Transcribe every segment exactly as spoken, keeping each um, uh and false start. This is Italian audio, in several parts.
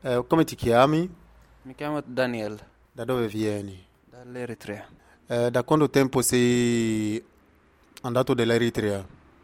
Eh, come ti chiami? Mi chiamo Daniel, Da dove vieni? dall'Eritrea. Eh, da quanto tempo sei andato dall'Eritrea?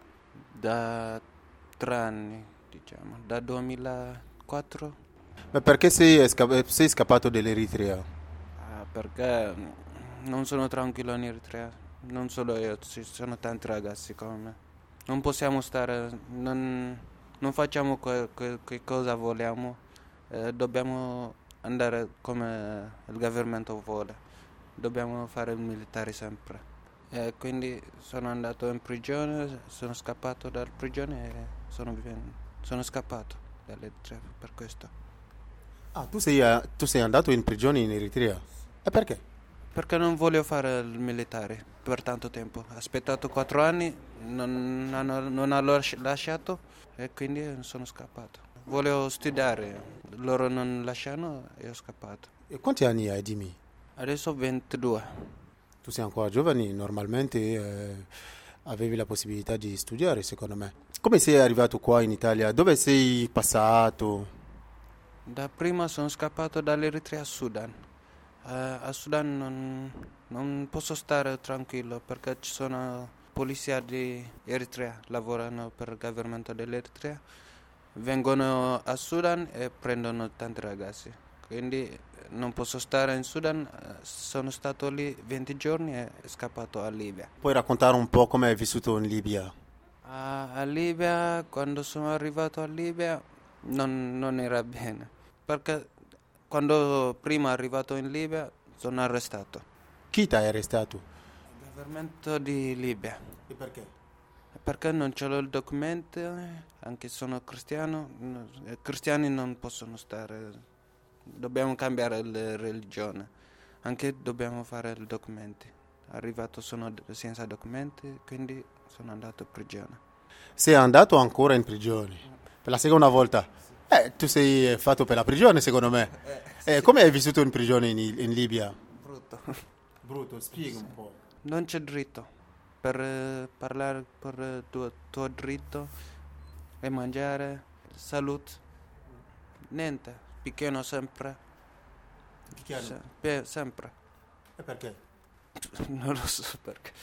Da tre anni, diciamo, da duemilaquattro. Ma perché sei, sca- sei scappato dall'Eritrea? Ah, perché non sono tranquillo in Eritrea. Non solo io, ci sono tanti ragazzi come me. Non possiamo stare, non, non facciamo que, que- che cosa vogliamo. Eh, dobbiamo andare come il government vuole. Dobbiamo fare il militare sempre. E quindi sono andato in prigione, sono scappato dalla prigione e sono, vien- sono scappato dall'Eritrea per questo. Ah, tu sei, eh, tu sei andato in prigione in Eritrea. E perché? Perché non voglio fare il militare per tanto tempo. Ho aspettato quattro anni, non hanno, non hanno lasci- lasciato e quindi sono scappato. Volevo studiare, loro non lasciano e ho scappato. E quanti anni hai, dimmi? Adesso ho ventidue. Tu sei ancora giovane, normalmente eh, avevi la possibilità di studiare, secondo me. Come sei arrivato qua in Italia? Dove sei passato? Da prima sono scappato dall'Eritrea a Sudan. Eh, a Sudan non, non posso stare tranquillo perché ci sono polizia di Eritrea, lavorano per il government dell'Eritrea, vengono a Sudan e prendono tanti ragazzi. Quindi eh, non posso stare in Sudan, eh, sono stato lì venti giorni e scappato a Libia. Puoi raccontare un po' come hai vissuto in Libia? A, a Libia, quando sono arrivato a Libia, non, non era bene, perché quando prima arrivato in Libia sono arrestato. Chi ti ha arrestato? Il governmento di Libia, E perché? perché non ce l'ho il documento, eh, anche se sono cristiano, no, i cristiani non possono stare, dobbiamo cambiare la religione, anche dobbiamo fare i documenti. Arrivato sono d- senza documenti, quindi sono andato in prigione. Sei andato ancora in prigione? Per la seconda volta? Eh, tu sei fatto per la prigione, secondo me. Eh, come hai vissuto in prigione in, in Libia? Brutto. Brutto, spiega un po'. Non c'è dritto per eh, parlare per il tuo, tuo dritto e mangiare, salute, niente, picchiano sempre, Picchiano. se- pe- sempre. E perché? Non lo so perché.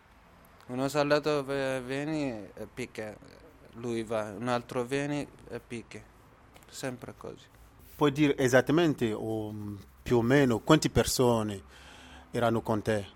Uno soldato ve- viene e picchia, lui va, un altro viene e picchia, sempre così. Puoi dire esattamente o mm, più o meno quante persone erano con te?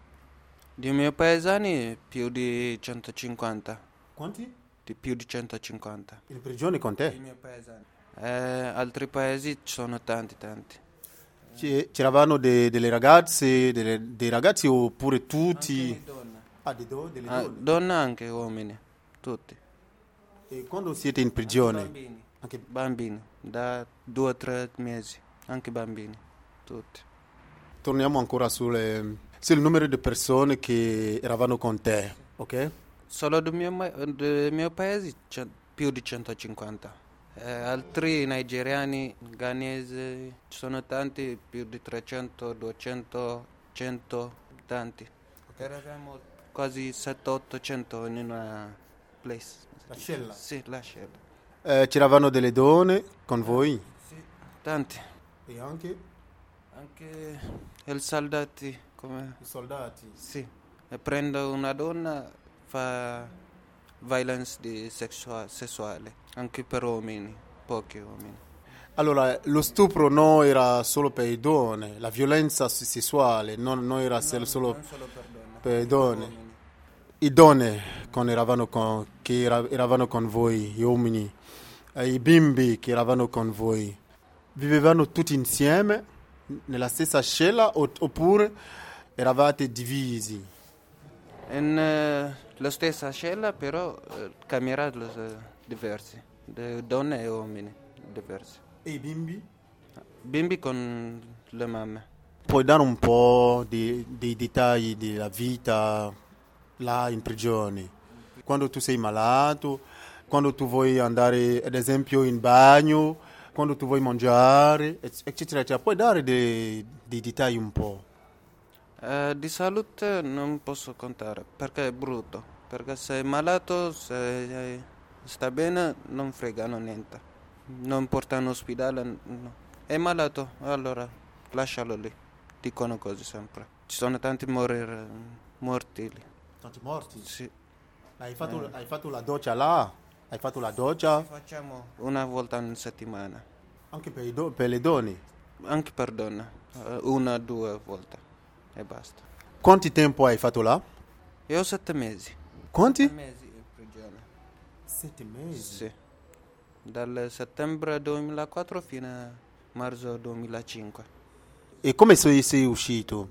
Di miei paesani più di centocinquanta, Quanti? di più di centocinquanta. In prigione con I te? miei paesani. Eh, altri paesi ci sono tanti, tanti. Ci- C'eravano de- delle ragazze, delle- dei ragazzi oppure tutti? Anche donne. Ah, de do- delle Ah, donne. donne anche uomini, tutti. E quando siete in Anche prigione? bambini. Anche- Bambini, da due o tre mesi, anche bambini, tutti. Torniamo ancora sulle- sul numero di persone che eravamo con te, ok? Solo del mio, ma- del mio paese c'è più di centocinquanta. Eh, altri nigeriani, ghanesi, ci sono tanti, più di trecento, duecento, cento, tanti. Eravamo quasi settecento ottocento in una place. La cella. Sì, la scelta. Eh, c'eravano delle donne con voi? Sì, tanti. E anche Anche i soldati, come... i soldati. Sì, e prendo una donna, fa violence di sexua- sessuale, anche per uomini, pochi uomini. Allora, lo stupro non era solo per le donne, la violenza se- sessuale non, non era se- solo Non solo per donne, per le anche donne. uomini. I donne quando eravamo con, che era- eravano con voi, gli uomini, eh, i bimbi che eravano con voi, vivevano tutti insieme nella stessa cella o- oppure eravate divisi? In eh, la stessa cella, però eh, camere eh, diversi, di donne e uomini diversi. E i bimbi? Bimbi con le mamme. Puoi dare un po' di, dei dettagli della vita là in prigione? Quando tu sei malato, quando tu vuoi andare ad esempio in bagno, quando tu vuoi mangiare, ec- eccetera, eccetera. Puoi dare dei, dei dettagli un po'? Eh, di salute non posso contare perché è brutto. Perché se è malato, se sta bene, non fregano niente. non porta in ospedale, no. È malato, allora lascialo lì, dicono così sempre. Ci sono tanti morir, morti lì. Tanti morti? Sì. Hai fatto, hai fatto la doccia là? Hai fatto la doccia? Facciamo una volta in settimana, Anche per, i do- per le donne? anche per donne, eh, una o due volte e basta. Quanto tempo hai fatto là? Io ho sette mesi. Quanti? Sette mesi in prigione. Sette mesi? Sì. Dal settembre duemilaquattro fino a marzo duemilacinque. E come sei, sei uscito?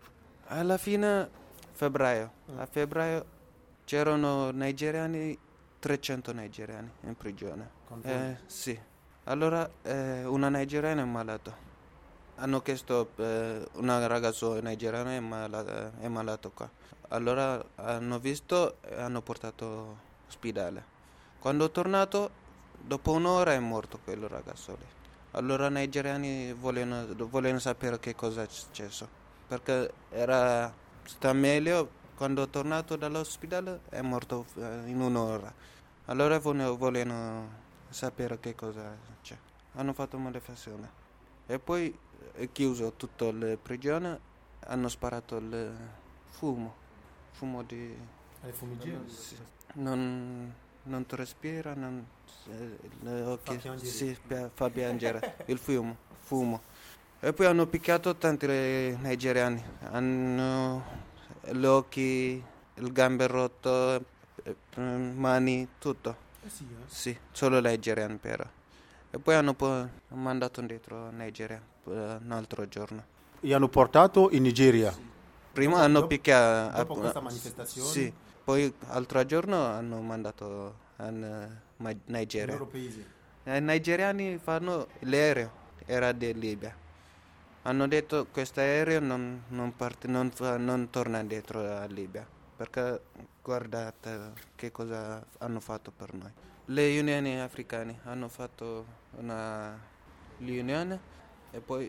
Alla fine febbraio, a febbraio c'erano nigeriani, trecento nigeriani in prigione. Con Eh, sì. Allora eh, una nigeriana è malata. Hanno chiesto eh, una ragazza nigeriana è malata, è malato qua. Allora hanno visto e hanno portato all'ospedale. Quando è tornato, dopo un'ora è morto quel ragazzo lì. Allora i nigeriani vogliono, vogliono sapere che cosa è successo. Perché era sta meglio, quando è tornato dall'ospedale è morto eh, in un'ora. Allora vogliono, vogliono sapere che cosa c'è. Hanno fatto manifestazione. E poi è chiuso tutta la prigione, hanno sparato il fumo, fumo di... Hai fumigeno? Sì. Non, non ti respira, non, eh, le occhi, Fa piangere. sì, pia- fa piangere il fumo, fumo. E poi hanno picchiato tanti nigeriani, hanno gli occhi, il gambe rotto, eh, mani, tutto. Eh sì, eh. Sì, solo nigeriani però. E poi hanno poi mandato indietro a Nigeria eh, un altro giorno. E hanno portato in Nigeria? Prima Dopo- hanno dopo- picchiato... dopo questa manifestazione? Sì, poi altro giorno hanno mandato in eh, Ma- Nel Nigeria. loro paese? I nigeriani fanno l'aereo, era di Libia. Hanno detto questo aereo non, non, parte, non, fa- non torna indietro a Libia, perché guardate che cosa hanno fatto per noi. Le unioni africane hanno fatto una riunione e poi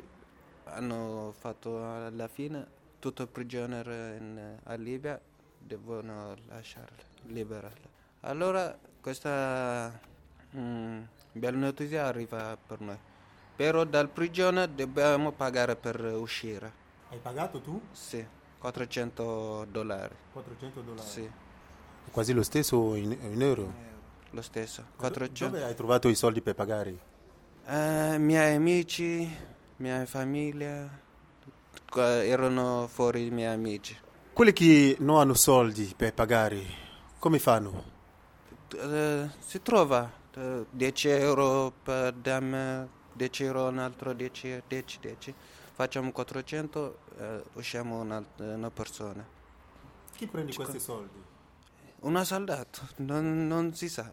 hanno fatto alla fine tutto prigioniero in, a Libia devono lasciarle, liberarle. Allora questa mm, bella notizia arriva per noi. Però dal prigione dobbiamo pagare per uscire. Hai pagato tu? Sì, quattrocento dollari. quattrocento dollari? Sì, Quasi lo stesso in, in euro? lo stesso. Do- quattrocento. Dove hai trovato i soldi per pagare? Eh, miei amici, mia famiglia, qua erano fuori i miei amici. Quelli che non hanno soldi per pagare, come fanno? Eh, si trova eh, dieci euro per dammi, dieci euro un altro, dieci, dieci, dieci. Facciamo quattrocento, eh, usciamo una, una persona. Chi prende Cico- questi soldi? Una soldato, non, non si sa.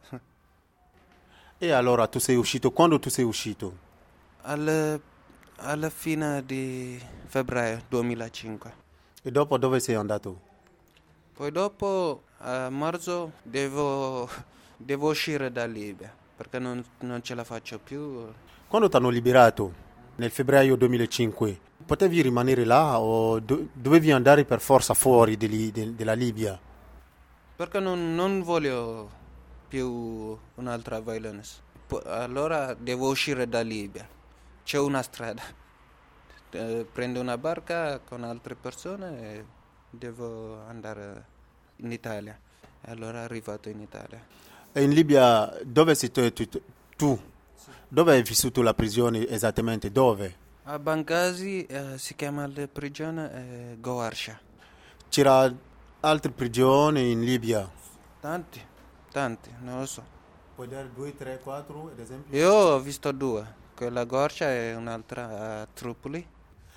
E allora tu sei uscito, quando tu sei uscito? Al- alla fine di febbraio duemilacinque. E dopo dove sei andato? Poi dopo, a marzo, devo, devo uscire da Libia, perché non, non ce la faccio più. Quando ti hanno liberato, nel febbraio duemilacinque, potevi rimanere là o do- dovevi andare per forza fuori di lì- de- della Libia? Perché non, non voglio più un'altra violence. Po- allora devo uscire da Libia. C'è una strada. Eh, prendo una barca con altre persone e devo andare in Italia. E allora arrivato in Italia. E in Libia dove sei tu? tu- tu? Dove hai vissuto la prigione esattamente? Dove? A Benghazi eh, si chiama la prigione eh, Goarsha. C'era altre prigioni in Libia? Tanti, tanti, non lo so. Puoi dare due, tre, quattro ad esempio? Io ho visto due. Quella Goarsha e un'altra a Tripoli.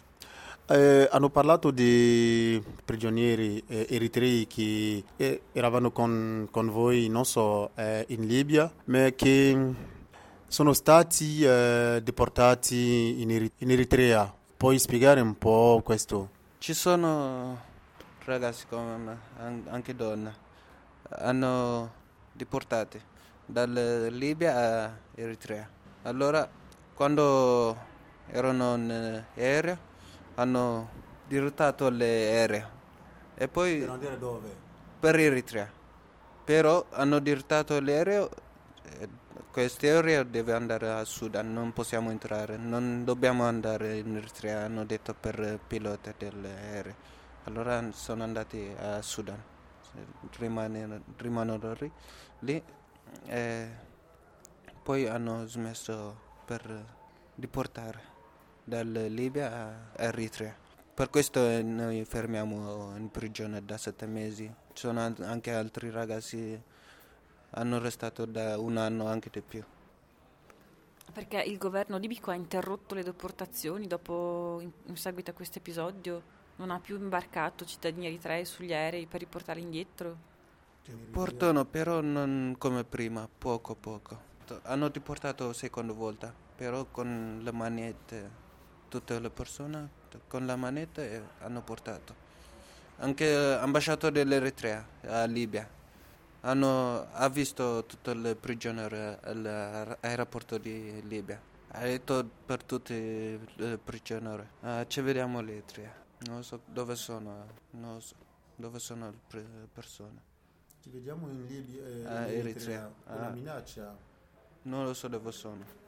Eh, hanno parlato di prigionieri eh, eritrei che eh, eravamo con, con voi, non so, eh, in Libia, ma che sono stati eh, deportati in, Eri- in Eritrea. Puoi spiegare un po' questo? Ci sono ragazzi come me, an- anche donne, hanno deportati dalla Libia a Eritrea. Allora, quando erano in aereo, hanno dirottato l'aereo e poi andare dove? per Eritrea. Però hanno dirottato l'aereo, eh, Questi aerei deve andare a Sudan, non possiamo entrare, non dobbiamo andare in Eritrea, hanno detto per piloti dell'aereo. Allora sono andati a Sudan, rimane- rimangono lì, lì e poi hanno smesso per deportare dalla Libia a Eritrea. Per questo eh, noi fermiamo in prigione da sette mesi. Ci sono an- anche altri ragazzi hanno restato da un anno, anche di più. Perché il governo libico ha interrotto le deportazioni dopo, in, in seguito a questo episodio? Non ha più imbarcato cittadini eritrei sugli aerei per riportarli indietro? Portano però non come prima, poco poco. Hanno deportato seconda volta, però con le manette, tutte le persone con la manetta eh, hanno portato. Anche l'ambasciatore dell'Eritrea a Libia hanno, ha visto tutte le prigioniere all'aeroporto di Libia. Ha detto per tutti i prigionieri, "Ah, ci vediamo all'Eritrea. Non so dove sono, non so dove sono le pre- persone. Ci vediamo in Libia, eh, Ah, in Eritrea. Eritrea, con la Ah. minaccia. Non lo so dove sono.